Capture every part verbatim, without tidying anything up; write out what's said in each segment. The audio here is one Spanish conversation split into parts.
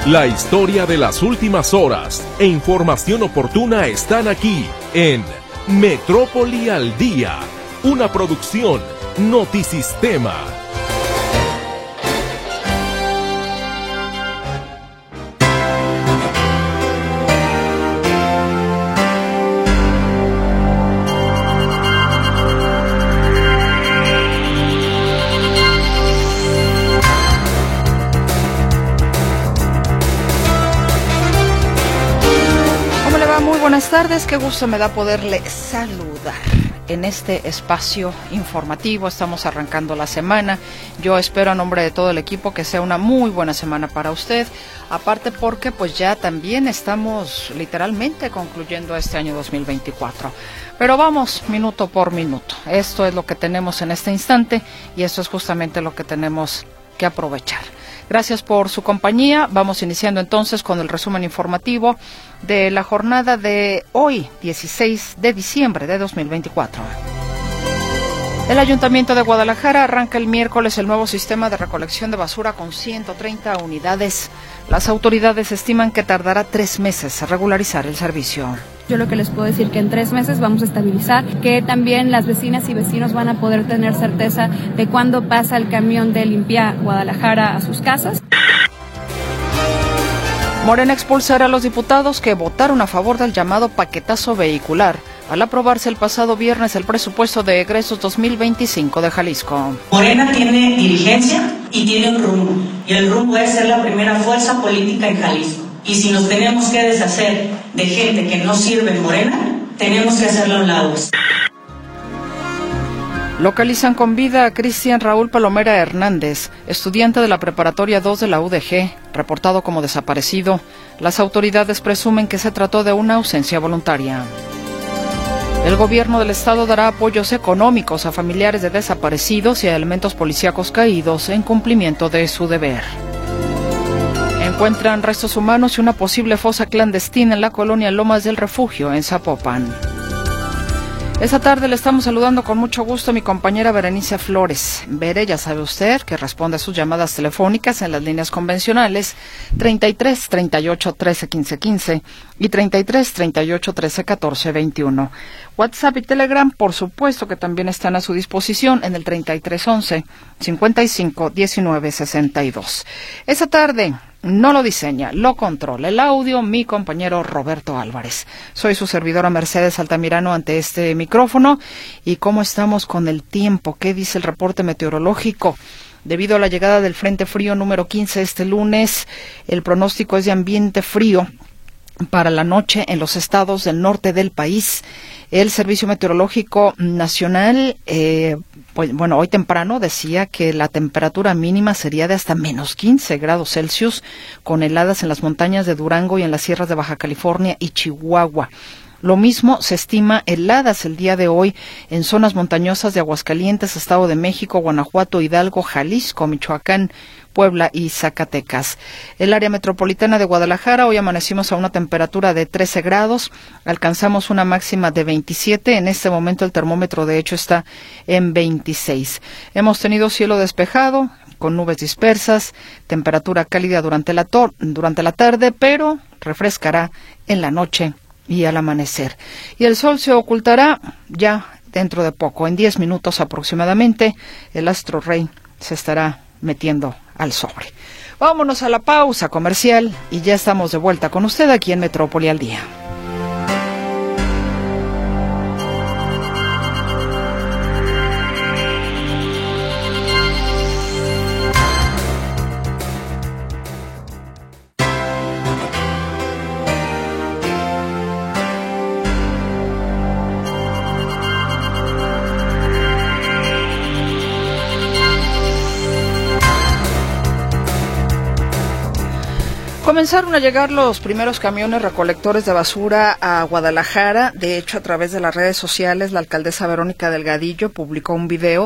La historia de las últimas horas e información oportuna están aquí en Metrópoli al Día, una producción Notisistema. Buenas tardes, qué gusto me da poderle saludar en este espacio informativo. Estamos arrancando la semana. Yo espero a nombre de todo el equipo que sea una muy buena semana para usted. Aparte porque pues ya también estamos literalmente concluyendo este año dos mil veinticuatro. Pero vamos minuto por minuto. Esto es lo que tenemos en este instante y esto es justamente lo que tenemos que aprovechar. Gracias por su compañía. Vamos iniciando entonces con el resumen informativo de la jornada de hoy, dieciséis de diciembre de dos mil veinticuatro. El Ayuntamiento de Guadalajara arranca el miércoles el nuevo sistema de recolección de basura con ciento treinta unidades. Las autoridades estiman que tardará tres meses regularizar el servicio. Yo lo que les puedo decir que en tres meses vamos a estabilizar, que también las vecinas y vecinos van a poder tener certeza de cuándo pasa el camión de Limpia Guadalajara a sus casas. Morena expulsará a los diputados que votaron a favor del llamado paquetazo vehicular al aprobarse el pasado viernes el presupuesto de egresos dos mil veinticinco de Jalisco. Morena tiene dirigencia y tiene un rumbo, y el rumbo es ser la primera fuerza política en Jalisco. Y si nos tenemos que deshacer de gente que no sirve en Morena, tenemos que hacerlo a un lado. Localizan con vida a Cristian Raúl Palomera Hernández, estudiante de la Preparatoria dos de la U D G, reportado como desaparecido. Las autoridades presumen que se trató de una ausencia voluntaria. El gobierno del estado dará apoyos económicos a familiares de desaparecidos y a elementos policíacos caídos en cumplimiento de su deber. Encuentran restos humanos y una posible fosa clandestina en la colonia Lomas del Refugio, en Zapopan. Esta tarde le estamos saludando con mucho gusto a mi compañera Berenice Flores. Bere, ya sabe usted que responde a sus llamadas telefónicas en las líneas convencionales treinta y tres, treinta y ocho, trece, quince, quince y treinta y tres, treinta y ocho, trece, catorce, veintiuno. WhatsApp y Telegram, por supuesto que también están a su disposición en el treinta y tres, once, cincuenta y cinco, diecinueve, sesenta y dos. Esta tarde no lo diseña, lo controla el audio mi compañero Roberto Álvarez. Soy su servidora Mercedes Altamirano ante este micrófono. ¿Y cómo estamos con el tiempo? ¿Qué dice el reporte meteorológico? Debido a la llegada del Frente Frío número quince este lunes, el pronóstico es de ambiente frío para la noche en los estados del norte del país. El Servicio Meteorológico Nacional, eh, pues, bueno, hoy temprano decía que la temperatura mínima sería de hasta menos quince grados Celsius, con heladas en las montañas de Durango y en las sierras de Baja California y Chihuahua. Lo mismo se estima heladas el día de hoy en zonas montañosas de Aguascalientes, Estado de México, Guanajuato, Hidalgo, Jalisco, Michoacán, Puebla y Zacatecas. El área metropolitana de Guadalajara, hoy amanecimos a una temperatura de trece grados, alcanzamos una máxima de veintisiete, en este momento el termómetro de hecho está en veintiséis. Hemos tenido cielo despejado, con nubes dispersas, temperatura cálida durante la, tor- durante la tarde, pero refrescará en la noche y al amanecer. Y el sol se ocultará ya dentro de poco, en diez minutos aproximadamente, el astro rey se estará metiendo al sobre. Vámonos a la pausa comercial y ya estamos de vuelta con usted aquí en Metrópoli al Día. Comenzaron a llegar los primeros camiones recolectores de basura a Guadalajara. De hecho, a través de las redes sociales, la alcaldesa Verónica Delgadillo publicó un video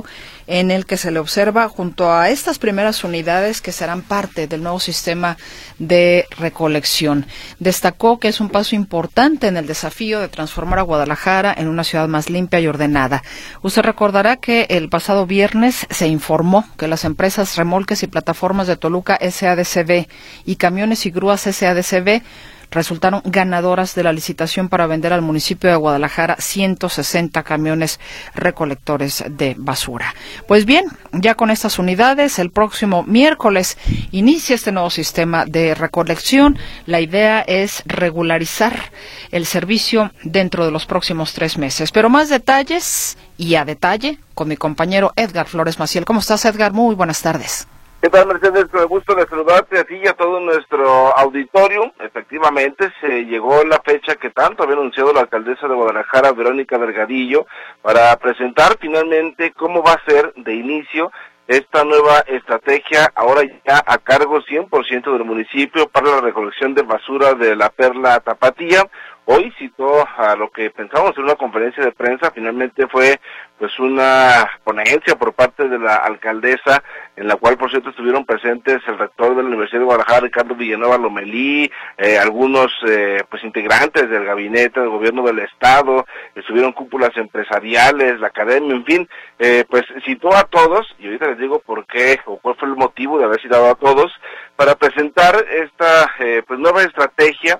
en el que se le observa junto a estas primeras unidades que serán parte del nuevo sistema de recolección. Destacó que es un paso importante en el desafío de transformar a Guadalajara en una ciudad más limpia y ordenada. Usted recordará que el pasado viernes se informó que las empresas Remolques y Plataformas de Toluca S A D C B y Camiones y Grúas S A D C B resultaron ganadoras de la licitación para vender al municipio de Guadalajara ciento sesenta camiones recolectores de basura. Pues bien, ya con estas unidades, el próximo miércoles inicia este nuevo sistema de recolección. La idea es regularizar el servicio dentro de los próximos tres meses. Pero más detalles y a detalle con mi compañero Edgar Flores Maciel. ¿Cómo estás, Edgar? Muy buenas tardes. ¿Qué tal, Mercedes? Con el gusto de saludarte a ti y a todo nuestro auditorio. Efectivamente, se llegó la fecha que tanto había anunciado la alcaldesa de Guadalajara, Verónica Delgadillo, para presentar finalmente cómo va a ser de inicio esta nueva estrategia, ahora ya a cargo cien por ciento del municipio para la recolección de basura de la Perla Tapatía. Hoy citó a lo que pensábamos en una conferencia de prensa, finalmente fue pues una ponencia por parte de la alcaldesa, en la cual por cierto estuvieron presentes el rector de la Universidad de Guadalajara, Ricardo Villanueva Lomelí, eh, algunos eh, pues integrantes del gabinete del gobierno del estado, estuvieron cúpulas empresariales, la academia, en fin, eh, pues citó a todos, y ahorita les digo por qué, o cuál fue el motivo de haber citado a todos, para presentar esta eh, pues nueva estrategia,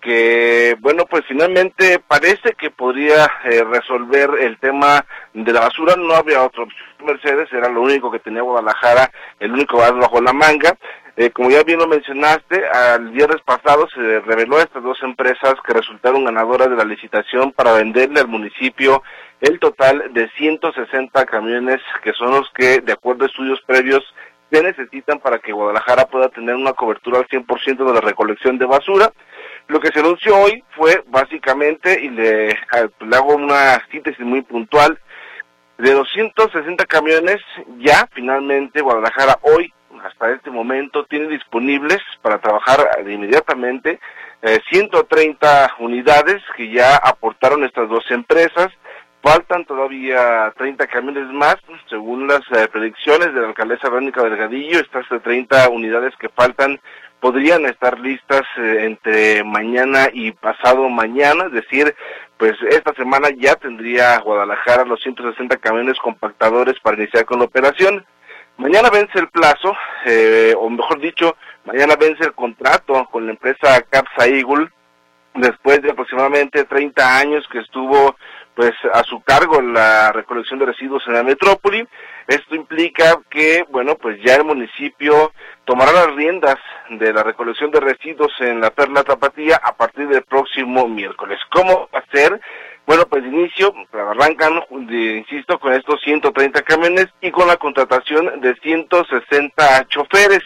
que, bueno, pues finalmente parece que podría eh, resolver el tema de la basura. No había otra opción, Mercedes, era lo único que tenía Guadalajara, el único as bajo la manga. Eh, como ya bien lo mencionaste, al viernes pasado se reveló a estas dos empresas que resultaron ganadoras de la licitación para venderle al municipio el total de ciento sesenta camiones, que son los que, de acuerdo a estudios previos, se necesitan para que Guadalajara pueda tener una cobertura al cien por ciento de la recolección de basura. Lo que se anunció hoy fue básicamente, y le, le hago una síntesis muy puntual, de doscientos sesenta camiones, ya finalmente Guadalajara hoy, hasta este momento, tiene disponibles para trabajar inmediatamente eh, ciento treinta unidades que ya aportaron estas dos empresas. Faltan todavía treinta camiones más, según las eh, predicciones de la alcaldesa Verónica Delgadillo. Estas treinta unidades que faltan podrían estar listas eh, entre mañana y pasado mañana, es decir, pues esta semana ya tendría Guadalajara los ciento sesenta camiones compactadores para iniciar con la operación. Mañana vence el plazo, eh, o mejor dicho, mañana vence el contrato con la empresa Capsa Eagle, después de aproximadamente treinta años que estuvo pues a su cargo la recolección de residuos en la metrópoli. Esto implica que, bueno, pues ya el municipio tomará las riendas de la recolección de residuos en la Perla Tapatía a partir del próximo miércoles. ¿Cómo va a ser? Bueno, pues de inicio arrancan, de, insisto, con estos ciento treinta camiones y con la contratación de ciento sesenta choferes.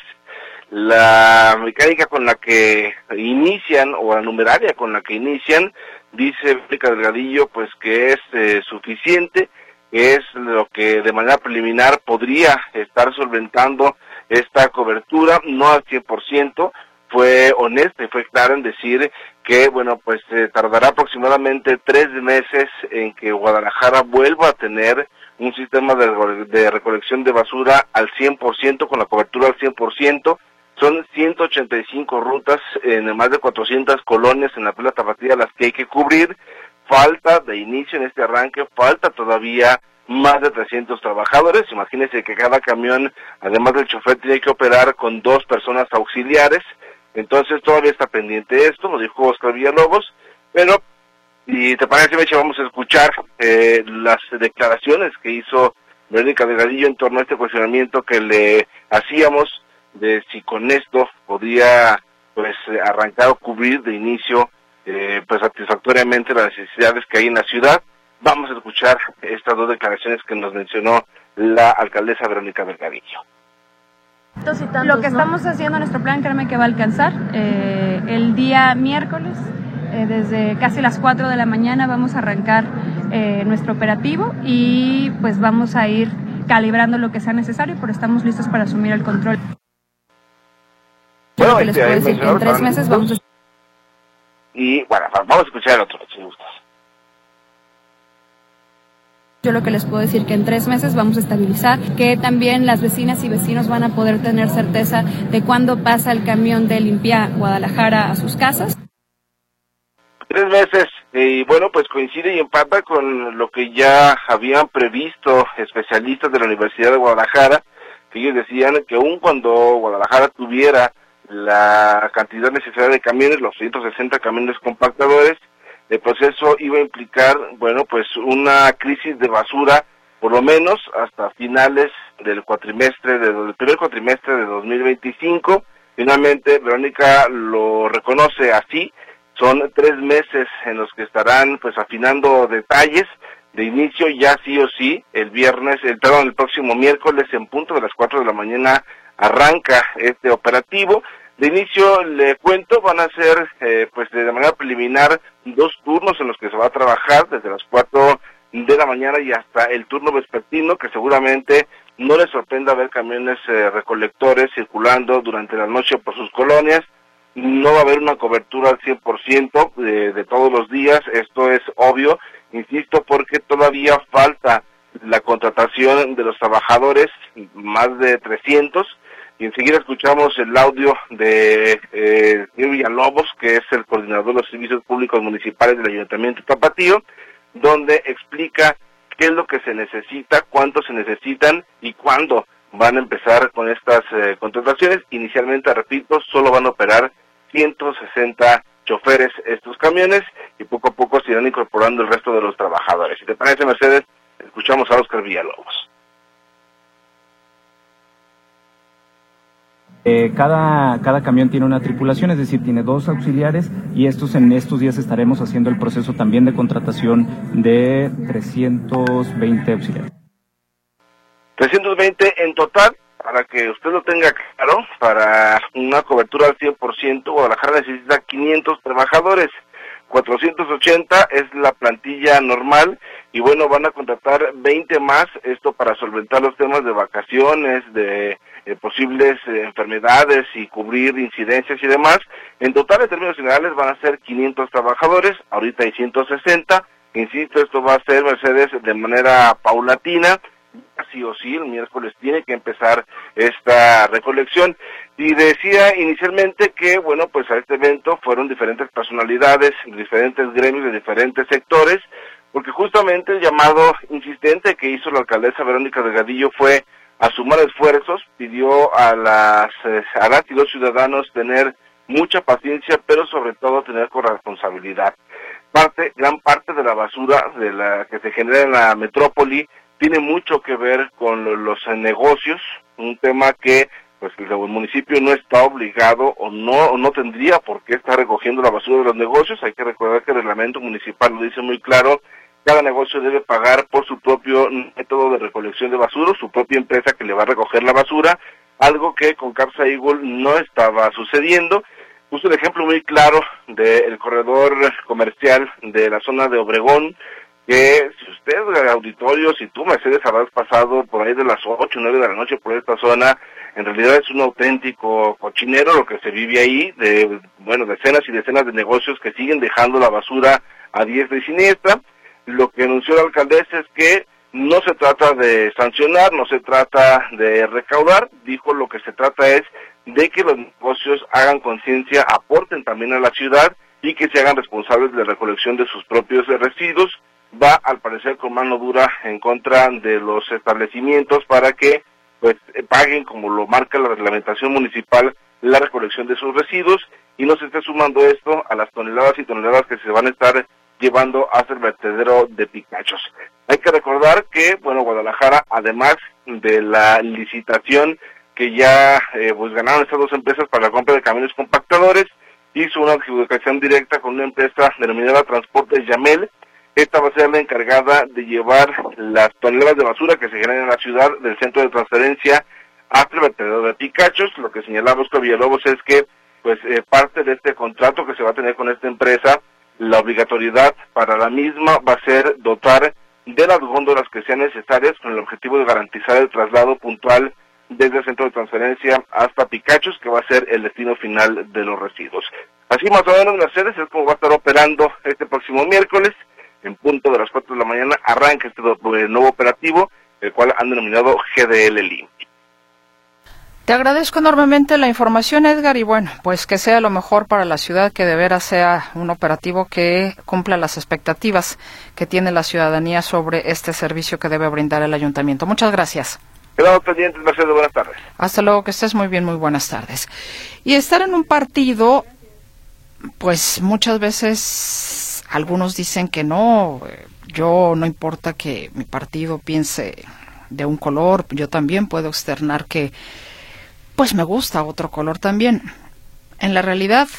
La mecánica con la que inician, o la numeraria con la que inician, dice Verónica Delgadillo, pues que es eh, suficiente, es lo que de manera preliminar podría estar solventando esta cobertura, no al cien por ciento, fue honesta y fue clara en decir que, bueno, pues eh, tardará aproximadamente tres meses en que Guadalajara vuelva a tener un sistema de, de recolección de basura al cien por ciento, con la cobertura al cien por ciento. Son ciento ochenta y cinco rutas en más de cuatrocientas colonias en la Perla Tapatía las que hay que cubrir. Falta de inicio en este arranque, falta todavía más de trescientos trabajadores. Imagínense que cada camión, además del chofer, tiene que operar con dos personas auxiliares. Entonces todavía está pendiente esto, lo dijo Oscar Villalobos. Pero, y te parece, Meche, vamos a escuchar eh, las declaraciones que hizo Verónica Delgadillo en torno a este cuestionamiento que le hacíamos, de si con esto podría pues arrancar o cubrir de inicio eh, pues satisfactoriamente las necesidades que hay en la ciudad. Vamos a escuchar estas dos declaraciones que nos mencionó la alcaldesa Verónica Delgadillo. Lo que estamos haciendo, nuestro plan, créeme que va a alcanzar. Eh, el día miércoles, eh, desde casi las cuatro de la mañana, vamos a arrancar eh, nuestro operativo y pues vamos a ir calibrando lo que sea necesario, pero estamos listos para asumir el control. Bueno, que les puedo decir que en tres meses vamos a... Y bueno, vamos a escuchar el otro, si gustas. Yo lo que les puedo decir que en tres meses vamos a estabilizar, que también las vecinas y vecinos van a poder tener certeza de cuándo pasa el camión de Limpia Guadalajara a sus casas. Tres meses, y bueno, pues coincide y empata con lo que ya habían previsto especialistas de la Universidad de Guadalajara, que ellos decían que aun cuando Guadalajara tuviera la cantidad necesaria de camiones, los ciento sesenta camiones compactadores, el proceso iba a implicar, bueno, pues una crisis de basura, por lo menos hasta finales del cuatrimestre, de, del primer cuatrimestre de dos mil veinticinco. Finalmente, Verónica lo reconoce así, son tres meses en los que estarán pues afinando detalles. De inicio ya sí o sí, el viernes, el, perdón, el próximo miércoles en punto de las cuatro de la mañana arranca este operativo. De inicio, le cuento, van a ser eh, pues de manera preliminar dos turnos en los que se va a trabajar desde las cuatro de la mañana y hasta el turno vespertino, que seguramente no les sorprenda ver camiones eh, recolectores circulando durante la noche por sus colonias. No va a haber una cobertura al cien por ciento de, de todos los días, esto es obvio, insisto, porque todavía falta la contratación de los trabajadores, más de trescientos, y enseguida escuchamos el audio de eh, Villalobos, que es el coordinador de los servicios públicos municipales del Ayuntamiento de Tapatío, donde explica qué es lo que se necesita, cuánto se necesitan y cuándo van a empezar con estas eh, contrataciones. Inicialmente, repito, solo van a operar ciento sesenta choferes estos camiones y poco a poco se irán incorporando el resto de los trabajadores. Si te parece, Mercedes, escuchamos a Óscar Villalobos. Eh, cada, cada camión tiene una tripulación, es decir, tiene dos auxiliares y estos en estos días estaremos haciendo el proceso también de contratación de trescientos veinte auxiliares. trescientos veinte en total, para que usted lo tenga claro, para una cobertura al cien por ciento, Guadalajara necesita quinientos trabajadores, cuatrocientos ochenta es la plantilla normal, y bueno, van a contratar veinte más, esto para solventar los temas de vacaciones, de eh, posibles eh, enfermedades y cubrir incidencias y demás. En total, en términos generales, van a ser quinientos trabajadores, ahorita hay ciento sesenta, insisto, esto va a ser, Mercedes, de manera paulatina. Sí o sí, el miércoles tiene que empezar esta recolección. Y decía inicialmente que, bueno, pues a este evento fueron diferentes personalidades, diferentes gremios de diferentes sectores, porque justamente el llamado insistente que hizo la alcaldesa Verónica Delgadillo fue a sumar esfuerzos, pidió a las, a las y los ciudadanos tener mucha paciencia, pero sobre todo tener corresponsabilidad. Parte, gran parte de la basura de la que se genera en la metrópoli tiene mucho que ver con los negocios, un tema que pues el municipio no está obligado o no o no tendría por qué estar recogiendo la basura de los negocios. Hay que recordar que el reglamento municipal lo dice muy claro, cada negocio debe pagar por su propio método de recolección de basura, su propia empresa que le va a recoger la basura, algo que con Capsa Eagle no estaba sucediendo. Puso el ejemplo muy claro del corredor comercial de la zona de Obregón, que si usted, auditorio, si tú, Mercedes, habrás pasado por ahí de las ocho o nueve de la noche por esta zona, en realidad es un auténtico cochinero lo que se vive ahí, de, bueno, decenas y decenas de negocios que siguen dejando la basura a diestra y siniestra. Lo que anunció la alcaldesa es que no se trata de sancionar, no se trata de recaudar, dijo lo que se trata es de que los negocios hagan conciencia, aporten también a la ciudad y que se hagan responsables de la recolección de sus propios residuos. Va, al parecer, con mano dura en contra de los establecimientos para que pues paguen, como lo marca la reglamentación municipal, la recolección de sus residuos y no se esté sumando esto a las toneladas y toneladas que se van a estar llevando hasta el vertedero de Picachos. Hay que recordar que, bueno, Guadalajara, además de la licitación que ya eh, pues ganaron estas dos empresas para la compra de camiones compactadores, hizo una adjudicación directa con una empresa denominada Transportes Yamel. Esta va a ser la encargada de llevar las toneladas de basura que se generan en la ciudad del centro de transferencia hasta el vertedero de Picachos. Lo que señalaba Óscar Villalobos es que pues eh, parte de este contrato que se va a tener con esta empresa, la obligatoriedad para la misma va a ser dotar de las góndolas que sean necesarias con el objetivo de garantizar el traslado puntual desde el centro de transferencia hasta Picachos, que va a ser el destino final de los residuos. Así más o menos, Mercedes, es como va a estar operando este próximo miércoles. en punto de las cuatro de la mañana, arranca este nuevo operativo, el cual han denominado G D L Limpio. Te agradezco enormemente la información, Edgar, y bueno, pues que sea lo mejor para la ciudad, que de veras sea un operativo que cumpla las expectativas que tiene la ciudadanía sobre este servicio que debe brindar el ayuntamiento. Muchas gracias. Quedamos pendientes, Mercedes, buenas tardes. Hasta luego, que estés muy bien, muy buenas tardes. Y estar en un partido, pues muchas veces algunos dicen que no, yo no importa que mi partido piense de un color, yo también puedo externar que pues me gusta otro color también. En la realidad,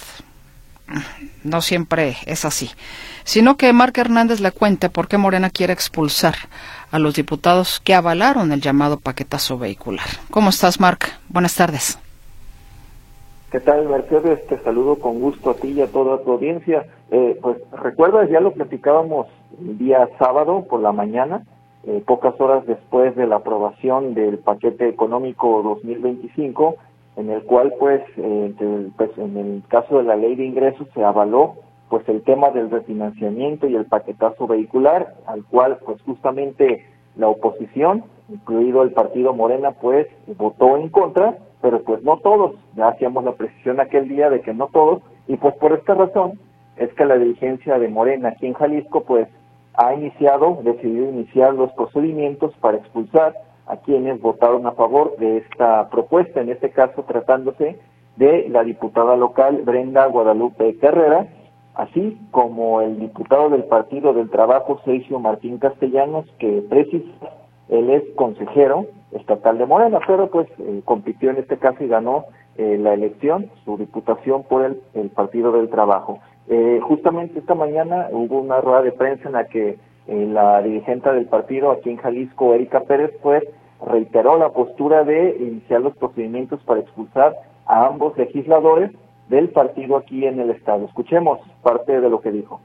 no siempre es así, sino que Marc Hernández le cuente por qué Morena quiere expulsar a los diputados que avalaron el llamado paquetazo vehicular. ¿Cómo estás, Marc? Buenas tardes. ¿Qué tal, Mercedes? Te saludo con gusto a ti y a toda tu audiencia. Eh, pues recuerdas, ya lo platicábamos el día sábado por la mañana, Eh, pocas horas después de la aprobación del paquete económico dos mil veinticinco, en el cual pues, eh, el, pues en el caso de la ley de ingresos se avaló pues el tema del refinanciamiento y el paquetazo vehicular, al cual pues justamente la oposición, incluido el partido Morena, pues votó en contra, pero pues no todos, ya hacíamos la precisión aquel día de que no todos, y pues por esta razón es que la dirigencia de Morena aquí en Jalisco pues ha iniciado, decidido iniciar los procedimientos para expulsar a quienes votaron a favor de esta propuesta, en este caso tratándose de la diputada local Brenda Guadalupe Carrera, así como el diputado del Partido del Trabajo Sergio Martín Castellanos, que precisa, él es consejero estatal de Morena, pero pues eh, compitió en este caso y ganó eh, la elección, su diputación por el, el Partido del Trabajo. Eh, justamente esta mañana hubo una rueda de prensa en la que eh, la dirigente del partido aquí en Jalisco, Erika Pérez, pues reiteró la postura de iniciar los procedimientos para expulsar a ambos legisladores del partido aquí en el estado. Escuchemos parte de lo que dijo.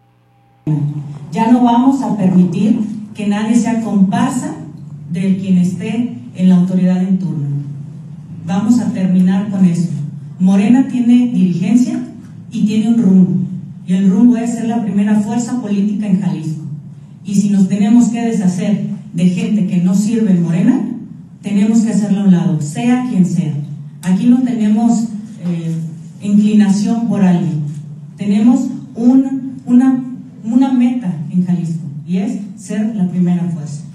Ya no vamos a permitir que nadie sea comparsa de quien esté en la autoridad en turno. Vamos a terminar con eso. Morena tiene dirigencia y tiene un rumbo. Y el rumbo es ser la primera fuerza política en Jalisco. Y si nos tenemos que deshacer de gente que no sirve en Morena, tenemos que hacerlo a un lado, sea quien sea. Aquí no tenemos eh, inclinación por alguien. Tenemos un, una, una meta en Jalisco, y es ser la primera fuerza.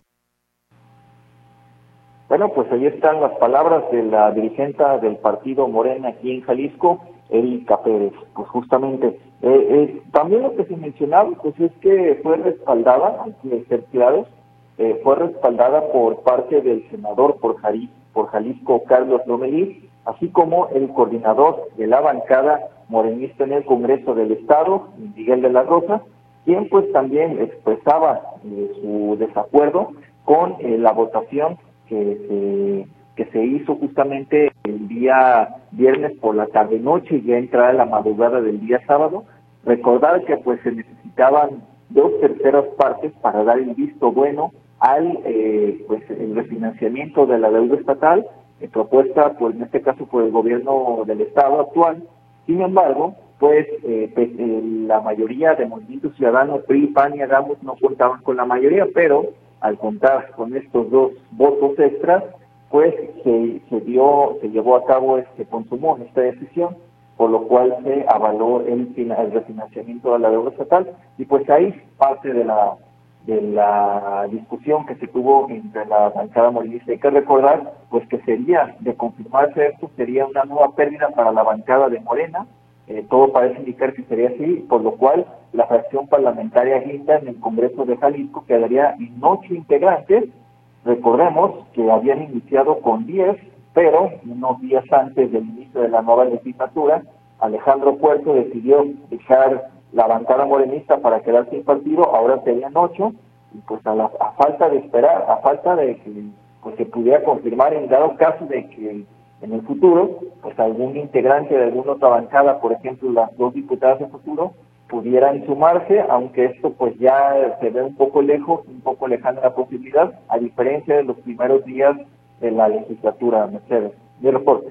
Bueno, pues ahí están las palabras de la dirigente del partido Morena aquí en Jalisco, Erika Pérez. Pues justamente, eh, eh, también lo que se mencionaba, pues es que fue respaldada, hay que ser claros, eh, fue respaldada por parte del senador por, Jari, por Jalisco, Carlos Lomelí, así como el coordinador de la bancada morenista en el Congreso del Estado, Miguel de la Rosa, quien pues también expresaba eh, su desacuerdo con eh, la votación que se que se hizo justamente el día viernes por la tarde-noche y ya entrada la madrugada del día sábado. Recordar que pues se necesitaban dos terceras partes para dar el visto bueno al eh, pues el refinanciamiento de la deuda estatal, eh, propuesta pues en este caso por el gobierno del estado actual. Sin embargo, pues eh, pues, eh, la mayoría de Movimiento Ciudadano, P R I, P A N y Hagamos no contaban con la mayoría, pero al contar con estos dos votos extras, pues se, se dio, se llevó a cabo este consumo en esta decisión, por lo cual se avaló el, el refinanciamiento de la deuda estatal, y pues ahí parte de la de la discusión que se tuvo entre la bancada morenista. Hay que recordar pues que sería, de confirmarse esto, sería una nueva pérdida para la bancada de Morena. Eh, todo parece indicar que sería así, por lo cual la fracción parlamentaria Guinda en el Congreso de Jalisco quedaría en ocho integrantes. Recordemos que habían iniciado con diez, pero unos días antes del inicio de la nueva legislatura, Alejandro Puerto decidió dejar la bancada morenista para quedarse sin partido. Ahora serían ocho, y pues a, la, a falta de esperar, a falta de que pues, se pudiera confirmar en dado caso de que en el futuro, pues algún integrante de alguna otra bancada, por ejemplo las dos diputadas de futuro, pudieran sumarse, aunque esto pues ya se ve un poco lejos, un poco lejana la posibilidad, a diferencia de los primeros días de la legislatura. Mercedes, mi reporte.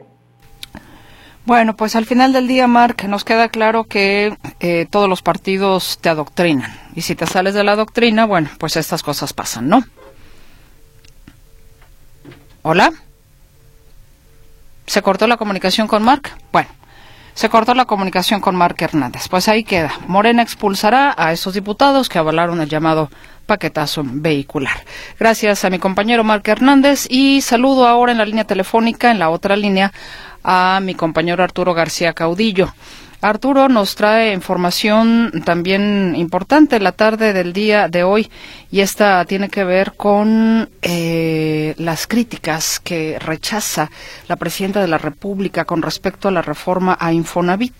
Bueno, pues al final del día, Marc, nos queda claro que eh, todos los partidos te adoctrinan Y si te sales de la doctrina, bueno, pues estas cosas pasan, ¿no? ¿Hola? ¿Se cortó la comunicación con Marc? Bueno, se cortó la comunicación con Marc Hernández. Pues ahí queda. Morena expulsará a esos diputados que avalaron el llamado paquetazo vehicular. Gracias a mi compañero Marc Hernández y saludo ahora en la línea telefónica, en la otra línea, a mi compañero Arturo García Caudillo. Arturo nos trae información también importante la tarde del día de hoy y esta tiene que ver con eh, las críticas que rechaza la presidenta de la República con respecto a la reforma a Infonavit.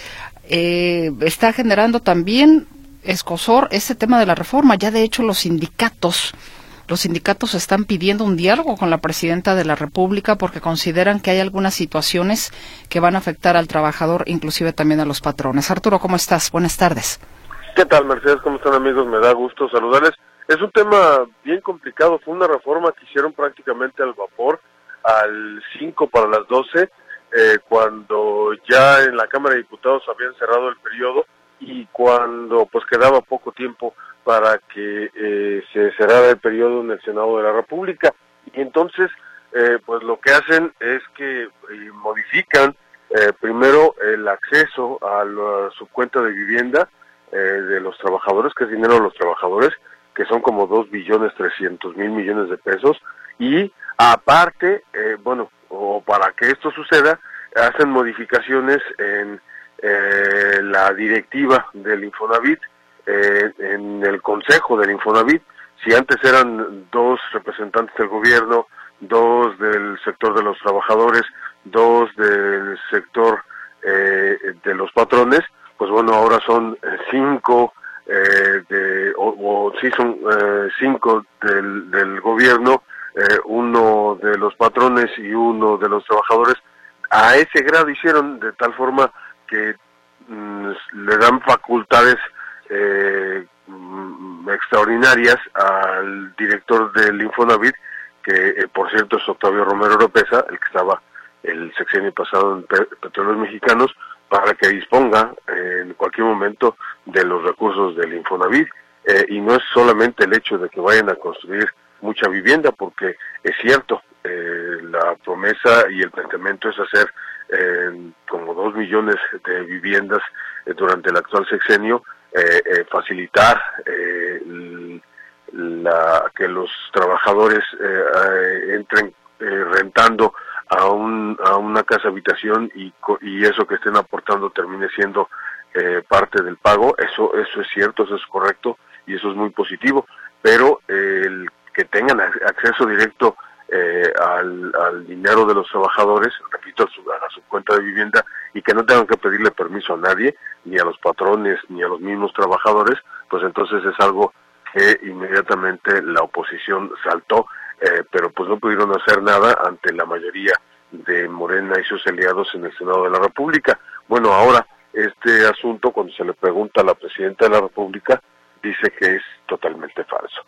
Eh, está generando también escozor este tema de la reforma. Ya de hecho los sindicatos Los sindicatos están pidiendo un diálogo con la presidenta de la República porque consideran que hay algunas situaciones que van a afectar al trabajador, inclusive también a los patrones. Arturo, ¿cómo estás? Buenas tardes. ¿Qué tal, Mercedes? ¿Cómo están, amigos? Me da gusto saludarles. Es un tema bien complicado. Fue una reforma que hicieron prácticamente al vapor, al cinco para las doce, eh, cuando ya en la Cámara de Diputados habían cerrado el periodo y cuando pues quedaba poco tiempo para que eh, se cerrara el periodo en el Senado de la República. Y entonces, eh, pues lo que hacen es que eh, modifican eh, primero el acceso a la subcuenta de vivienda eh, de los trabajadores, que es dinero de los trabajadores, que son como dos billones trescientos mil millones de pesos, y aparte, eh, bueno, o para que esto suceda, hacen modificaciones en eh, la directiva del Infonavit, Eh, en el consejo del Infonavit. Si antes eran dos representantes del gobierno, dos del sector de los trabajadores, dos del sector eh, de los patrones, pues bueno, ahora son cinco, eh, de, o, o sí son eh, cinco del, del gobierno, eh, uno de los patrones y uno de los trabajadores. A ese grado hicieron, de tal forma que mm, le dan facultades Eh, extraordinarias al director del Infonavit, que eh, por cierto es Octavio Romero Oropeza, el que estaba el sexenio pasado en Petróleos Mexicanos, para que disponga eh, en cualquier momento de los recursos del Infonavit. Eh, y no es solamente el hecho de que vayan a construir mucha vivienda, porque es cierto, eh, la promesa y el planteamiento es hacer eh, como dos millones de viviendas eh, durante el actual sexenio, Eh, eh, facilitar eh, la, que los trabajadores eh, eh, entren eh, rentando a, un, a una casa habitación y, y eso que estén aportando termine siendo eh, parte del pago. Eso eso es cierto, eso es correcto y eso es muy positivo, pero eh, el que tengan acceso directo eh, al, al dinero de los trabajadores, repito, a su, a su cuenta de vivienda, y que no tengan que pedirle permiso a nadie, ni a los patrones, ni a los mismos trabajadores, pues entonces es algo que inmediatamente la oposición saltó, eh, pero pues no pudieron hacer nada ante la mayoría de Morena y sus aliados en el Senado de la República. Bueno, ahora este asunto, cuando se le pregunta a la presidenta de la República, dice que es totalmente falso.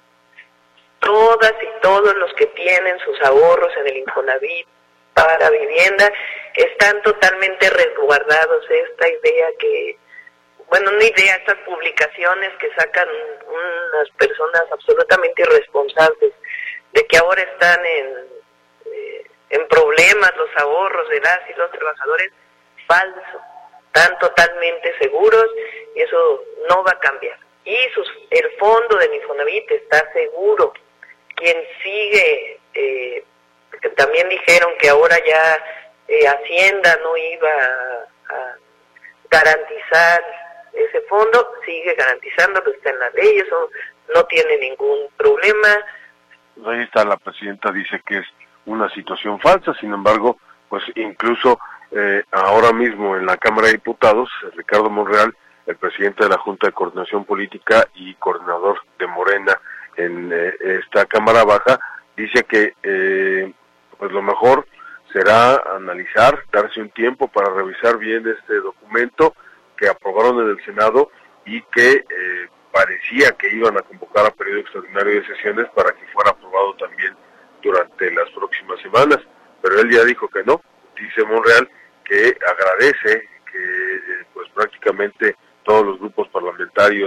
Todas y todos los que tienen sus ahorros en el Infonavit para vivienda están totalmente resguardados. Esta idea que, bueno, una idea, estas publicaciones que sacan unas personas absolutamente irresponsables de que ahora están en, eh, en problemas los ahorros de las y los trabajadores, falso. Están totalmente seguros y eso no va a cambiar. Y sus, el fondo del Infonavit está seguro. Quien sigue, eh, también dijeron que ahora ya eh, Hacienda no iba a, a garantizar ese fondo, sigue garantizando que está en la ley, eso no tiene ningún problema. Ahí está, la presidenta dice que es una situación falsa, sin embargo, pues incluso eh, ahora mismo en la Cámara de Diputados, Ricardo Monreal, el presidente de la Junta de Coordinación Política y coordinador de Morena en eh, esta Cámara Baja, dice que eh, pues lo mejor será analizar, darse un tiempo para revisar bien este documento que aprobaron en el Senado y que eh, parecía que iban a convocar a periodo extraordinario de sesiones para que fuera aprobado también durante las próximas semanas, pero él ya dijo que no. Dice Monreal que agradece que eh, pues prácticamente todos los grupos parlamentarios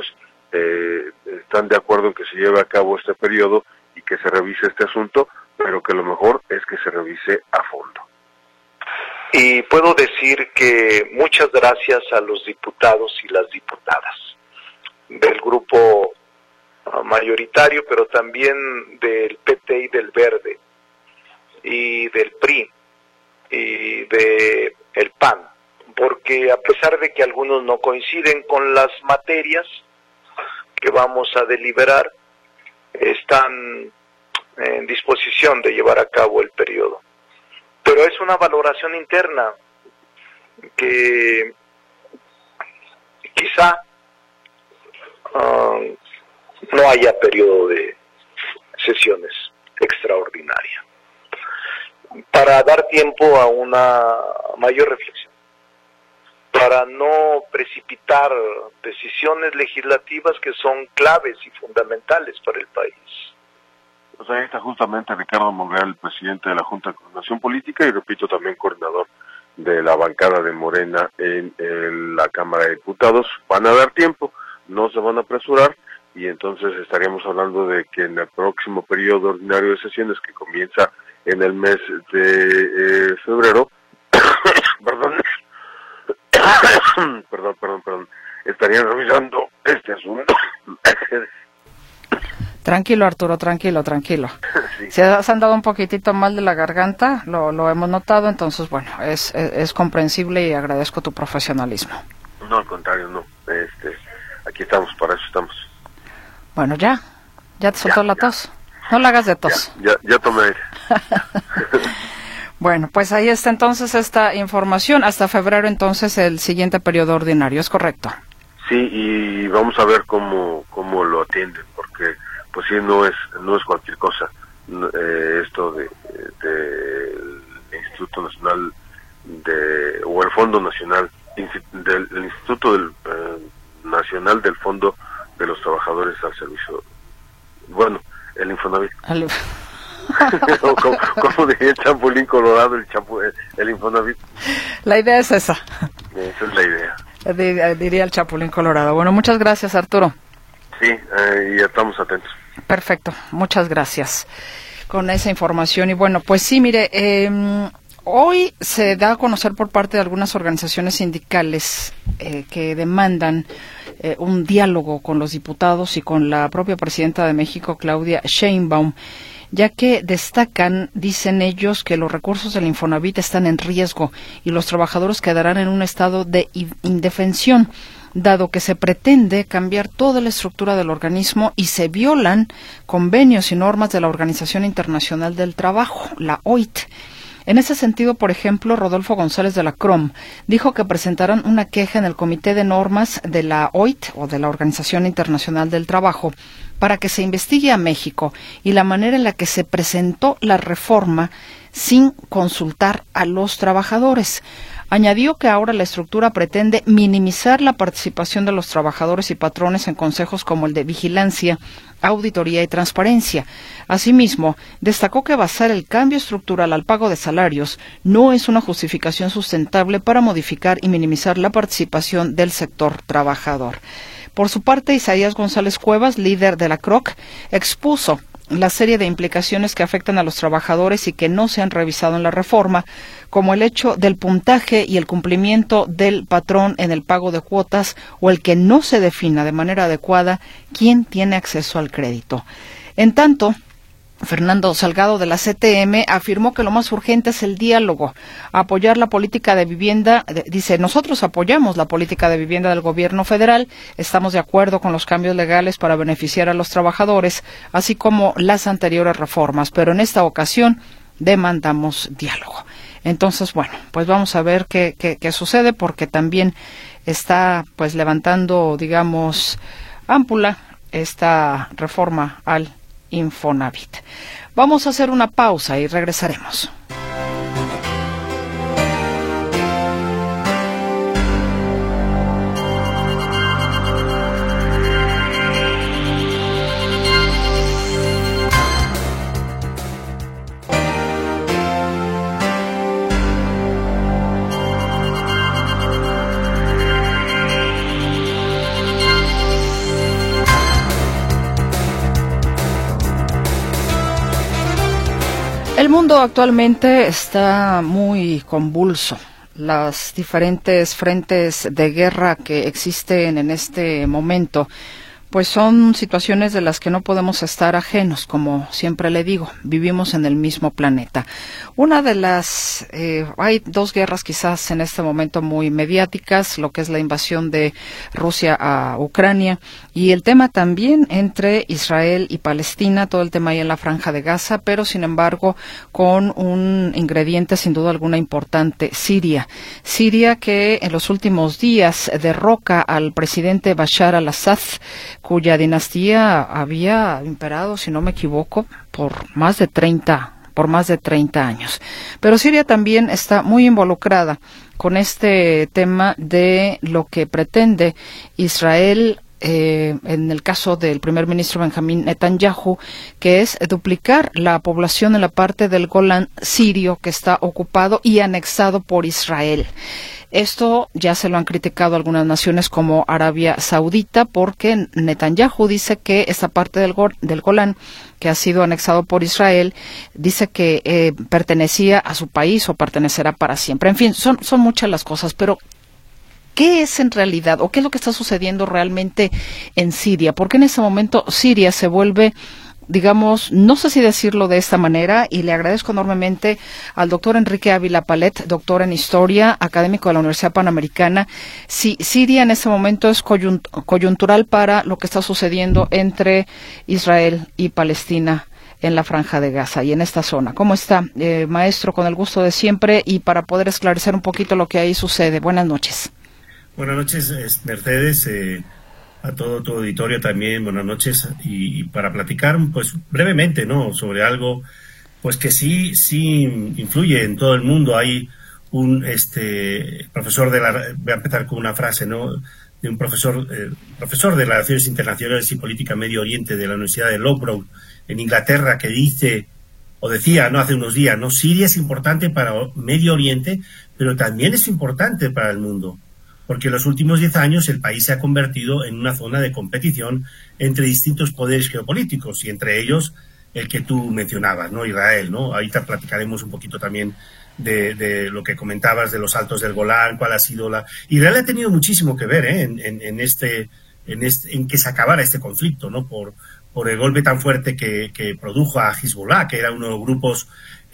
eh, están de acuerdo en que se lleve a cabo este periodo y que se revise este asunto, pero que lo mejor es que se revise a fondo. Y puedo decir que muchas gracias a los diputados y las diputadas del grupo mayoritario, pero también del P T y del Verde, y del P R I, y del P A N, porque a pesar de que algunos no coinciden con las materias que vamos a deliberar, están en disposición de llevar a cabo el periodo. Pero es una valoración interna que quizá uh, no haya periodo de sesiones extraordinaria, para dar tiempo a una mayor reflexión, para no precipitar decisiones legislativas que son claves y fundamentales para el país. Pues ahí está justamente Ricardo Monreal, el presidente de la Junta de Coordinación Política y, repito, también coordinador de la bancada de Morena en, en la Cámara de Diputados. Van a dar tiempo, no se van a apresurar, y entonces estaríamos hablando de que en el próximo periodo ordinario de sesiones, que comienza en el mes de eh, febrero, perdón, perdón, perdón, perdón, estarían revisando este asunto. Tranquilo, Arturo, tranquilo, tranquilo. Sí. Si has andado un poquitito mal de la garganta, lo, lo hemos notado, entonces, bueno, es, es, es comprensible y agradezco tu profesionalismo. No, al contrario, no. Este, aquí estamos, para eso estamos. Bueno, ya, ya te soltó ya, la ya. tos. No la hagas de tos. Ya, ya, ya tomé aire. Bueno, pues ahí está entonces esta información. Hasta febrero, entonces, el siguiente periodo ordinario, ¿es correcto? Sí, y vamos a ver cómo, cómo lo atienden, porque pues sí, no es no es cualquier cosa. Eh, esto de, de el Instituto Nacional de o el Fondo Nacional del el Instituto del, eh, Nacional del Fondo de los Trabajadores al Servicio, bueno, el Infonavit. El... como, como diría el Chapulín Colorado, el, chapu, el, el Infonavit. La idea es esa. Esa es la idea. Dir, diría el Chapulín Colorado. Bueno, muchas gracias, Arturo. Sí, eh, y estamos atentos. Perfecto, muchas gracias con esa información. Y bueno, pues sí, mire, eh, hoy se da a conocer por parte de algunas organizaciones sindicales eh, que demandan eh, un diálogo con los diputados y con la propia presidenta de México, Claudia Sheinbaum, ya que destacan, dicen ellos, que los recursos del Infonavit están en riesgo y los trabajadores quedarán en un estado de indefensión, dado que se pretende cambiar toda la estructura del organismo y se violan convenios y normas de la Organización Internacional del Trabajo, la O I T. En ese sentido, por ejemplo, Rodolfo González de la C R O M dijo que presentarán una queja en el Comité de Normas de la O I T, o de la Organización Internacional del Trabajo, para que se investigue a México y la manera en la que se presentó la reforma sin consultar a los trabajadores. Añadió que ahora la estructura pretende minimizar la participación de los trabajadores y patrones en consejos como el de vigilancia, auditoría y transparencia. Asimismo, destacó que basar el cambio estructural al pago de salarios no es una justificación sustentable para modificar y minimizar la participación del sector trabajador. Por su parte, Isaías González Cuevas, líder de la C R O C, expuso la serie de implicaciones que afectan a los trabajadores y que no se han revisado en la reforma, como el hecho del puntaje y el cumplimiento del patrón en el pago de cuotas o el que no se defina de manera adecuada quién tiene acceso al crédito. En tanto, Fernando Salgado de la C T M afirmó que lo más urgente es el diálogo, apoyar la política de vivienda. Dice, nosotros apoyamos la política de vivienda del gobierno federal, estamos de acuerdo con los cambios legales para beneficiar a los trabajadores, así como las anteriores reformas, pero en esta ocasión demandamos diálogo. Entonces, bueno, pues vamos a ver qué, qué, qué sucede, porque también está pues levantando, digamos, ámpula esta reforma al Infonavit. Vamos a hacer una pausa y regresaremos. El mundo actualmente está muy convulso. Las diferentes frentes de guerra que existen en este momento, pues son situaciones de las que no podemos estar ajenos, como siempre le digo, vivimos en el mismo planeta. Una de las, eh, hay dos guerras quizás en este momento muy mediáticas, lo que es la invasión de Rusia a Ucrania y el tema también entre Israel y Palestina, todo el tema ahí en la Franja de Gaza, pero sin embargo con un ingrediente sin duda alguna importante, Siria. Siria que en los últimos días derroca al presidente Bashar al-Assad, cuya dinastía había imperado, si no me equivoco, por más de treinta, por más de treinta años. Pero Siria también está muy involucrada con este tema de lo que pretende Israel, eh, en el caso del primer ministro Benjamín Netanyahu, que es duplicar la población en la parte del Golán sirio que está ocupado y anexado por Israel. Esto ya se lo han criticado algunas naciones como Arabia Saudita, porque Netanyahu dice que esta parte del, Go del Golán, que ha sido anexado por Israel, dice que eh, pertenecía a su país o pertenecerá para siempre. En fin, son, son muchas las cosas, pero ¿qué es en realidad o qué es lo que está sucediendo realmente en Siria? Porque en ese momento Siria se vuelve, digamos, no sé si decirlo de esta manera, y le agradezco enormemente al doctor Enrique Ávila Palet, doctor en Historia, académico de la Universidad Panamericana. Si Siria en este momento es coyunt coyuntural para lo que está sucediendo entre Israel y Palestina en la Franja de Gaza y en esta zona. ¿Cómo está, eh, maestro? Con el gusto de siempre y para poder esclarecer un poquito lo que ahí sucede. Buenas noches. Buenas noches, Mercedes. Eh... A todo tu auditorio también, buenas noches, y, y para platicar pues brevemente, ¿no?, sobre algo pues que sí sí influye en todo el mundo. Hay un este profesor de la, voy a empezar con una frase, ¿no?, de un profesor eh, profesor de Relaciones Internacionales y Política Medio Oriente de la Universidad de Loughborough en Inglaterra, que dice, o decía, no hace unos días, ¿no?, Siria es importante para Medio Oriente, pero también es importante para el mundo, porque en los últimos diez años el país se ha convertido en una zona de competición entre distintos poderes geopolíticos, y entre ellos el que tú mencionabas, ¿no?, Israel, ¿no? Ahorita platicaremos un poquito también de, de lo que comentabas de los Altos del Golán, cuál ha sido la... Israel ha tenido muchísimo que ver, ¿eh?, en, en, en, este, en, este, en que se acabara este conflicto, ¿no?, por, por el golpe tan fuerte que, que produjo a Hezbollah, que era uno de los grupos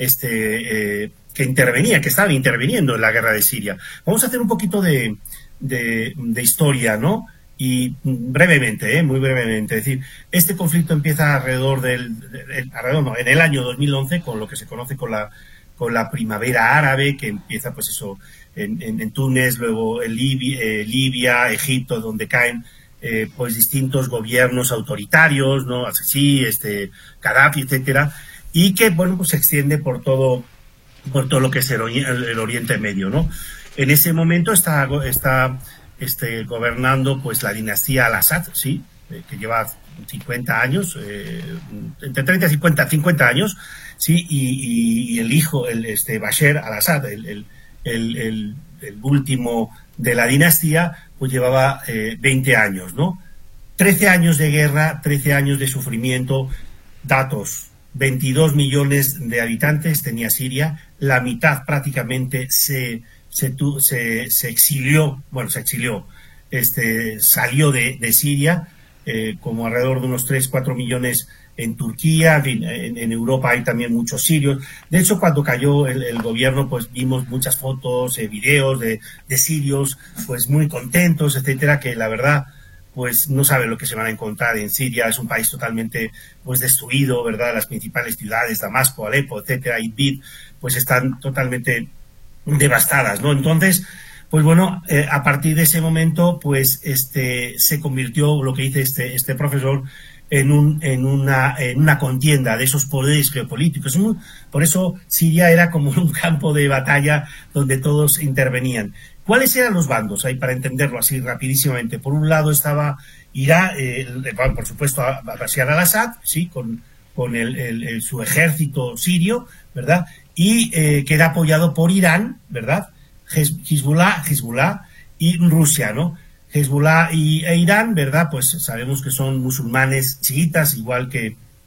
este, eh, que intervenía, que estaban interviniendo en la guerra de Siria. Vamos a hacer un poquito de... De, de historia, ¿no? Y brevemente, ¿eh? muy brevemente, es decir, este conflicto empieza alrededor del, de, de, alrededor, no, en el año dos mil once, con lo que se conoce con la, con la primavera árabe, que empieza, pues eso, en, en, en Túnez, luego en Libia, eh, Libia, Egipto, donde caen, eh, pues distintos gobiernos autoritarios, ¿no? Así, este, Gaddafi, etcétera, y que, bueno, pues se extiende por todo, por todo lo que es el, el Oriente Medio, ¿no? En ese momento está, está este, gobernando pues la dinastía al-Assad, sí, eh, que lleva cincuenta años, eh, entre treinta y cincuenta, cincuenta años, sí, y, y el hijo, el este Bashar al-Assad, el, el, el, el, el último de la dinastía, pues llevaba eh, veinte años, ¿no? trece años de guerra, trece años de sufrimiento, datos, veintidós millones de habitantes tenía Siria, la mitad prácticamente se... Se, se, se exilió, bueno, se exilió, este, salió de, de Siria, eh, como alrededor de unos tres, cuatro millones en Turquía, en, en, en Europa hay también muchos sirios. De hecho, cuando cayó el, el gobierno, pues vimos muchas fotos, eh, videos de, de sirios, pues muy contentos, etcétera, que la verdad, pues no saben lo que se van a encontrar en Siria. Es un país totalmente, pues destruido, ¿verdad? Las principales ciudades, Damasco, Alepo, etcétera, Idlib, pues están totalmente devastadas, ¿no? Entonces, pues bueno, eh, a partir de ese momento, pues este se convirtió, lo que dice este este profesor, en un en una en una contienda de esos poderes geopolíticos. Por eso Siria era como un campo de batalla donde todos intervenían. ¿Cuáles eran los bandos? Ahí para entenderlo así rapidísimamente. Por un lado estaba Irán, eh, por supuesto, a Bashar al-Assad, sí, con con el, el, el, su ejército sirio, ¿verdad? Y eh, que era apoyado por Irán, ¿verdad? Hezbollah, Hezbollah y Rusia, ¿no? Hezbollah y e Irán, ¿verdad? Pues sabemos que son musulmanes chiitas, igual que,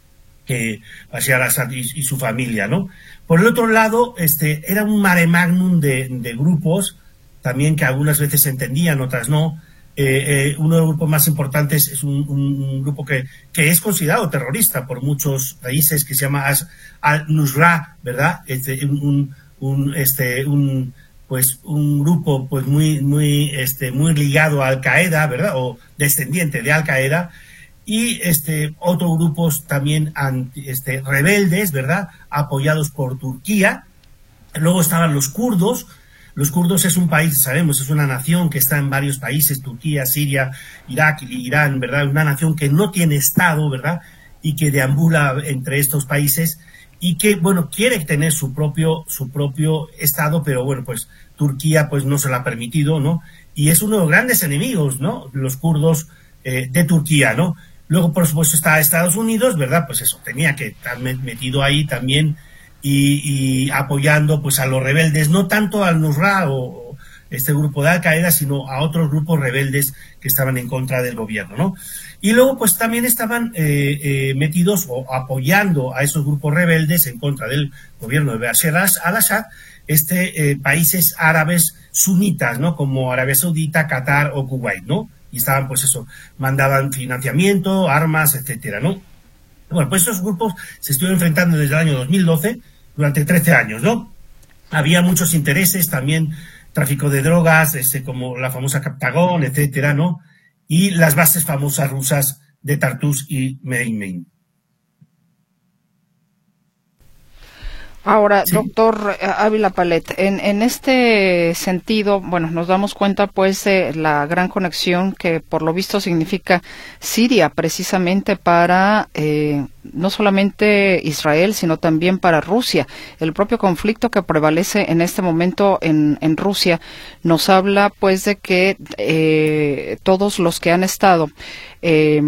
eh, Bashar al-Assad y, y su familia, ¿no? Por el otro lado, este, era un mare magnum de, de grupos, también que algunas veces se entendían, otras no. Eh, eh, uno de los grupos más importantes es un, un, un grupo que, que es considerado terrorista por muchos países, que se llama al-Nusra, ¿verdad? Este, un, un, este, un, pues, un grupo pues muy, muy, este, muy ligado a Al-Qaeda, ¿verdad? O descendiente de Al-Qaeda. Y este, otros grupos también anti, este, rebeldes, ¿verdad? Apoyados por Turquía. Luego estaban los kurdos. Los kurdos es un país, sabemos, es una nación que está en varios países, Turquía, Siria, Irak, Irán, ¿verdad? Una nación que no tiene Estado, ¿verdad? Y que deambula entre estos países y que, bueno, quiere tener su propio, su propio Estado, pero bueno, pues Turquía pues no se lo ha permitido, ¿no? Y es uno de los grandes enemigos, ¿no? Los kurdos eh, de Turquía, ¿no? Luego, por supuesto, está Estados Unidos, ¿verdad? Pues eso, tenía que estar metido ahí también y, y apoyando pues a los rebeldes, no tanto al Nusra o, o este grupo de Al-Qaeda, sino a otros grupos rebeldes que estaban en contra del gobierno, ¿no? Y luego pues también estaban eh, eh, metidos o apoyando a esos grupos rebeldes en contra del gobierno de Bashar al-Assad, este, eh, países árabes sunitas, ¿no? Como Arabia Saudita, Qatar o Kuwait, ¿no? Y estaban, pues eso, mandaban financiamiento, armas, etcétera, ¿no? Bueno, pues esos grupos se estuvieron enfrentando desde el año dos mil doce, durante trece años, ¿no? Había muchos intereses, también tráfico de drogas, este, como la famosa Captagón, etcétera, ¿no? Y las bases famosas rusas de Tartus y Medellín. Ahora, sí. Doctor Ávila Palet, en, en este sentido, bueno, nos damos cuenta pues de la gran conexión que por lo visto significa Siria precisamente para eh, no solamente Israel, sino también para Rusia. El propio conflicto que prevalece en este momento en, en Rusia nos habla pues de que eh, todos los que han estado eh,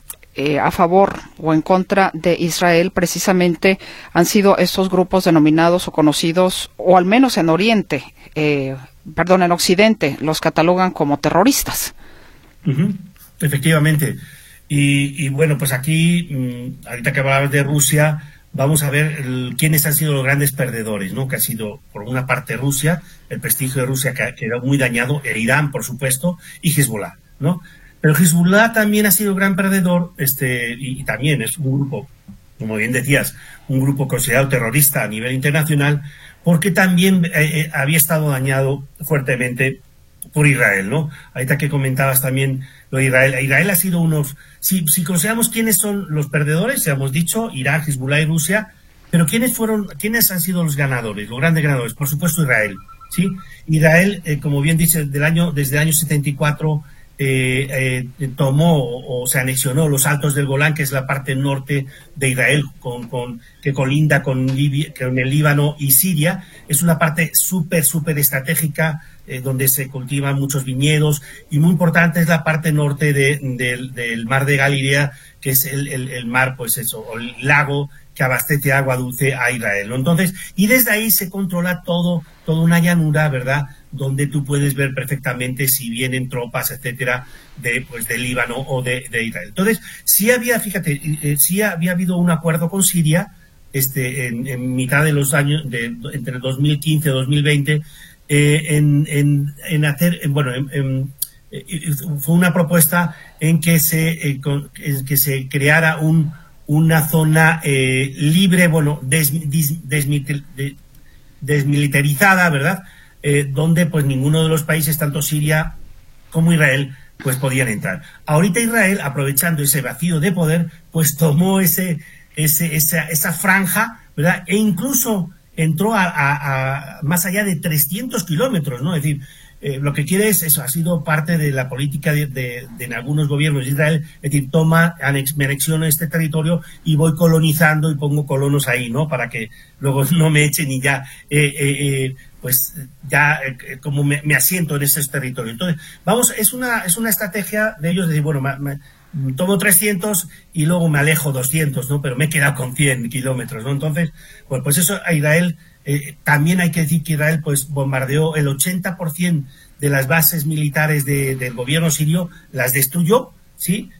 Eh, a favor o en contra de Israel precisamente han sido estos grupos denominados o conocidos, o al menos en Oriente, eh, perdón, en Occidente, los catalogan como terroristas. Uh-huh. Efectivamente. Y, y bueno, pues aquí, mmm, ahorita que hablabas de Rusia, vamos a ver el, quiénes han sido los grandes perdedores, ¿no? Que ha sido, por una parte, Rusia, el prestigio de Rusia que ha quedado muy dañado, el Irán, por supuesto, y Hezbollah, ¿no? Pero Hezbollah también ha sido gran perdedor, este, y, y también es un grupo, como bien decías, un grupo considerado terrorista a nivel internacional, porque también eh, eh, había estado dañado fuertemente por Israel, ¿no? Ahorita que comentabas también lo de Israel, Israel ha sido unos, si, si consideramos quiénes son los perdedores, ya hemos dicho, Irán, Hezbollah y Rusia, pero quiénes fueron, quiénes han sido los ganadores, los grandes ganadores, por supuesto Israel, ¿sí? Israel, eh, como bien dice, del año, desde el año setenta y cuatro, Eh, eh, tomó o, o se anexionó los Altos del Golán, que es la parte norte de Israel, con, con, que colinda con, Libia, con el Líbano y Siria. Es una parte súper, súper estratégica, eh, donde se cultivan muchos viñedos, y muy importante es la parte norte de, de, del mar de Galilea, que es el, el, el mar, pues eso, el lago que abastece agua dulce a Israel, ¿no? Entonces, y desde ahí se controla todo, toda una llanura, ¿verdad?, donde tú puedes ver perfectamente si vienen tropas, etcétera, de pues de Líbano o de, de Israel. Entonces, sí había, fíjate, eh, sí había habido un acuerdo con Siria, este, en, en mitad de los años, de, entre dos mil quince y dos mil veinte, eh, en, en, en hacer, en, bueno, en, en, eh, fue una propuesta en que se, eh, con, en que se creara un una zona eh, libre, bueno, des, des, desmitil, des, desmilitarizada, ¿verdad?, Eh, donde pues ninguno de los países, tanto Siria como Israel, pues podían entrar. Ahorita Israel, aprovechando ese vacío de poder, pues tomó ese, ese, esa, esa franja, ¿verdad?, e incluso entró a, a, a más allá de trescientos kilómetros, ¿no? Es decir, eh, lo que quiere es, eso ha sido parte de la política de, de, de en algunos gobiernos de Israel, es decir, toma, anex, me anexiono este territorio y voy colonizando y pongo colonos ahí, ¿no?, para que luego no me echen y ya, eh, eh, eh, pues ya eh, como me, me asiento en ese territorio. Entonces, vamos, es una es una estrategia de ellos de decir, bueno, me, me, tomo trescientos y luego me alejo doscientos, ¿no? Pero me he quedado con cien kilómetros, ¿no? Entonces, bueno, pues eso a Israel, eh, también hay que decir que Israel pues bombardeó el ochenta por ciento de las bases militares de, del gobierno sirio, las destruyó, ¿sí?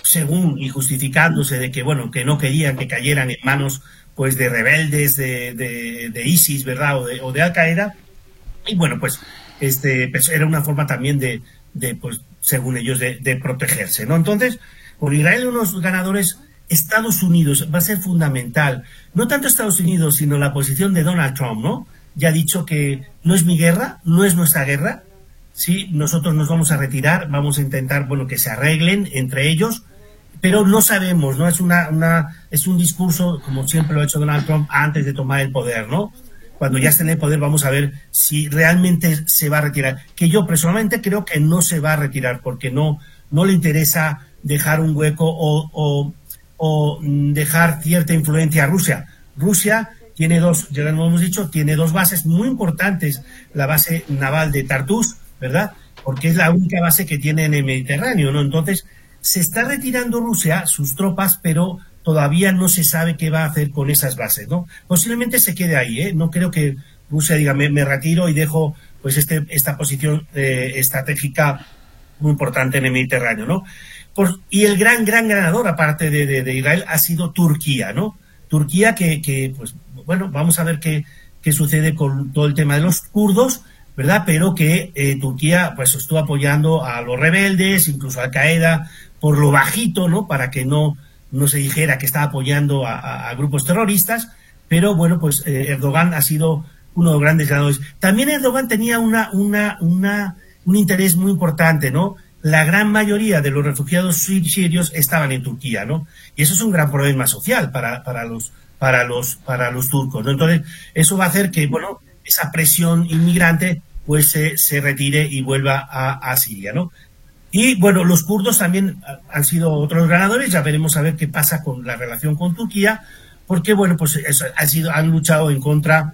según y justificándose de que, bueno, que no querían que cayeran en manos pues de rebeldes de, de, de ISIS, ¿verdad? O de, o de Al-Qaeda. Y bueno, pues este pues era una forma también de, de pues, según ellos, de, de protegerse, ¿no? Entonces, por Israel unos ganadores, Estados Unidos va a ser fundamental. No tanto Estados Unidos, sino la posición de Donald Trump, ¿no? Ya ha dicho que no es mi guerra, no es nuestra guerra, ¿sí? Nosotros nos vamos a retirar, vamos a intentar, bueno, que se arreglen entre ellos, pero no sabemos, ¿no? Es una, una, es un discurso, como siempre lo ha hecho Donald Trump, antes de tomar el poder, ¿no? Cuando ya esté en el poder vamos a ver si realmente se va a retirar. Que yo personalmente creo que no se va a retirar, porque no, no le interesa dejar un hueco o, o, o dejar cierta influencia a Rusia. Rusia tiene dos, ya lo hemos dicho, tiene dos bases muy importantes. La base naval de Tartus, ¿verdad? Porque es la única base que tiene en el Mediterráneo, ¿no? Entonces, se está retirando Rusia sus tropas, pero todavía no se sabe qué va a hacer con esas bases, ¿no? Posiblemente se quede ahí, ¿eh? No creo que Rusia diga, me, me retiro y dejo pues este, esta posición eh, estratégica muy importante en el Mediterráneo, ¿no? Por, y el gran, gran ganador, aparte de, de, de Israel, ha sido Turquía, ¿no? Turquía que, que pues, bueno, vamos a ver qué, qué sucede con todo el tema de los kurdos, ¿verdad? Pero que eh, Turquía pues estuvo apoyando a los rebeldes, incluso a Al-Qaeda, por lo bajito, ¿no? Para que no, no se dijera que estaba apoyando a, a, a grupos terroristas, pero bueno, pues eh, Erdogan ha sido uno de los grandes ganadores. También Erdogan tenía una, una, una, un interés muy importante, ¿no? La gran mayoría de los refugiados sirios estaban en Turquía, ¿no? Y eso es un gran problema social para, para los, para los, para los turcos, ¿no? Entonces, eso va a hacer que, bueno, esa presión inmigrante pues se, se retire y vuelva a, a Siria, ¿no? Y bueno, los kurdos también han sido otros ganadores, ya veremos a ver qué pasa con la relación con Turquía, porque bueno, pues eso, han, sido, han luchado en contra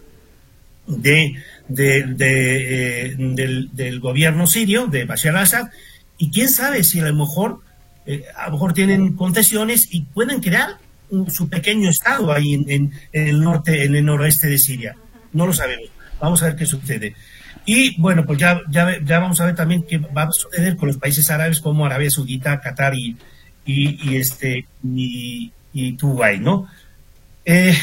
de, de, de, eh, del, del gobierno sirio, de Bashar al-Assad, y quién sabe si a lo mejor, eh, a lo mejor tienen concesiones y pueden crear un, su pequeño estado ahí en, en, en el norte, en el noroeste de Siria. No lo sabemos. Vamos a ver qué sucede. Y bueno, pues ya, ya, ya vamos a ver también qué va a suceder con los países árabes como Arabia Saudita, Qatar y, y, y este y, y Kuwait, ¿no? Eh,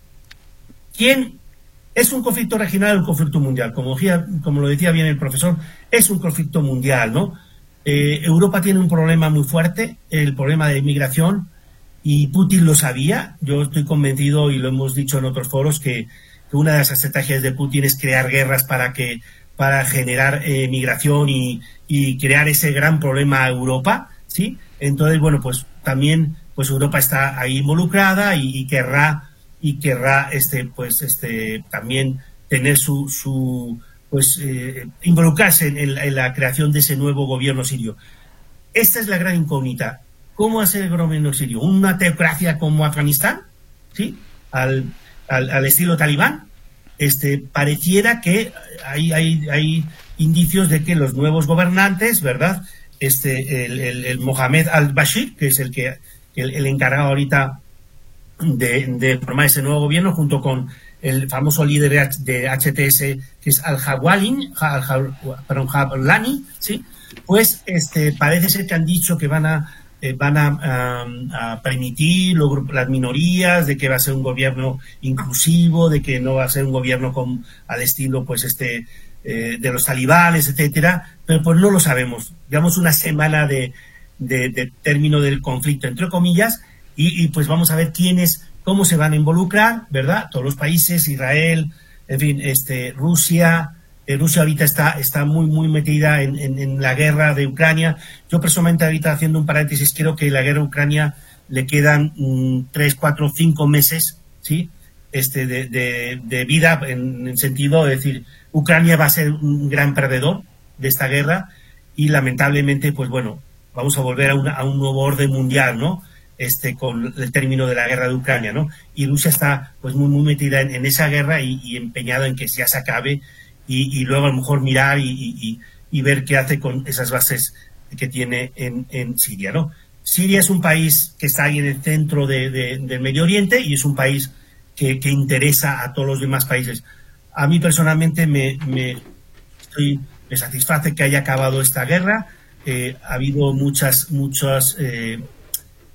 ¿Quién es un conflicto regional o un conflicto mundial? Como, como lo decía bien el profesor, es un conflicto mundial, ¿no? Eh, Europa tiene un problema muy fuerte, el problema de inmigración, y Putin lo sabía. Yo estoy convencido, y lo hemos dicho en otros foros, que una de las estrategias de Putin es crear guerras para que para generar eh, migración y, y crear ese gran problema a Europa, ¿sí? Entonces, bueno, pues también pues Europa está ahí involucrada y, y querrá y querrá este pues este también tener su su pues eh, involucrarse en, en, en la creación de ese nuevo gobierno sirio. Esta es la gran incógnita. ¿Cómo hacer el gobierno sirio? ¿Una teocracia como Afganistán? ¿Sí? Al Al, al estilo talibán. Este, pareciera que hay, hay, hay indicios de que los nuevos gobernantes, ¿verdad? Este, el, el, el Mohamed al-Bashir, que es el que el, el encargado ahorita de, de formar ese nuevo gobierno, junto con el famoso líder de H T S, que es al-Jawalin, al-Jawlani, ¿sí? Pues este, parece ser que han dicho que van a Eh, van a, a, a permitir lo, las minorías, de que va a ser un gobierno inclusivo, de que no va a ser un gobierno con, al estilo pues este eh, de los talibanes, etcétera, pero pues no lo sabemos. Llevamos una semana de, de, de término del conflicto, entre comillas, y, y pues vamos a ver quiénes, cómo se van a involucrar, ¿verdad? Todos los países, Israel, en fin, este Rusia. Eh, Rusia ahorita está, está muy, muy metida en, en, en la guerra de Ucrania. Yo personalmente ahorita, haciendo un paréntesis, creo que la guerra de Ucrania le quedan mmm, tres, cuatro, cinco meses, ¿sí? Este, de, de, de vida, en, en sentido de decir, Ucrania va a ser un gran perdedor de esta guerra y lamentablemente, pues bueno, vamos a volver a, una, a un nuevo orden mundial, ¿no? Este, con el término de la guerra de Ucrania, ¿no? Y Rusia está, pues, muy, muy metida en, en esa guerra y, y empeñada en que ya se acabe. Y, y luego a lo mejor mirar y, y, y ver qué hace con esas bases que tiene en, en Siria, ¿no? Siria es un país que está ahí en el centro de, de, del Medio Oriente y es un país que, que interesa a todos los demás países. A mí personalmente me, me, estoy, me satisface que haya acabado esta guerra. Eh, ha habido muchas, muchas, eh,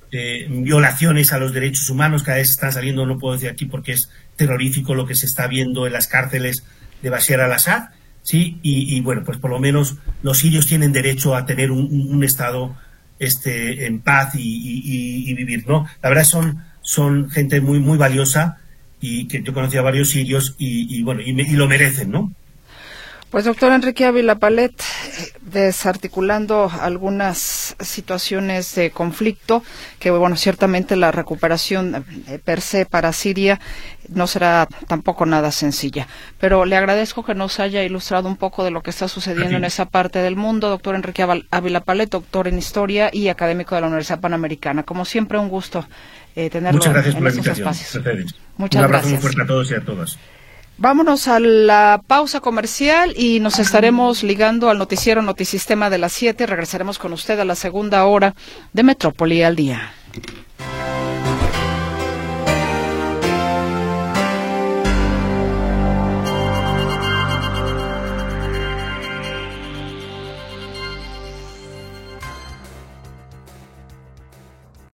eh, violaciones a los derechos humanos, cada vez están saliendo, no puedo decir aquí porque es terrorífico lo que se está viendo en las cárceles de Bashar al-Assad, sí, y, y bueno, pues por lo menos los sirios tienen derecho a tener un, un estado este en paz y, y, y vivir, ¿no? La verdad son, son gente muy, muy valiosa, y que yo conocí a varios sirios y, y bueno, y, me, y lo merecen, ¿no? Pues doctor Enrique Ávila Palet, desarticulando algunas situaciones de conflicto, que bueno, ciertamente la recuperación per se para Siria no será tampoco nada sencilla, pero le agradezco que nos haya ilustrado un poco de lo que está sucediendo en esa parte del mundo, doctor Enrique Ávila Palet, doctor en Historia y académico de la Universidad Panamericana. Como siempre, un gusto eh, tenerlo Muchas gracias en por la estos invitación. espacios. Mercedes. Muchas un abrazo gracias. muy fuerte a todos y a todas. Vámonos a la pausa comercial y nos estaremos ligando al noticiero Notisistema de las siete. Regresaremos con usted a la segunda hora de Metrópoli al Día.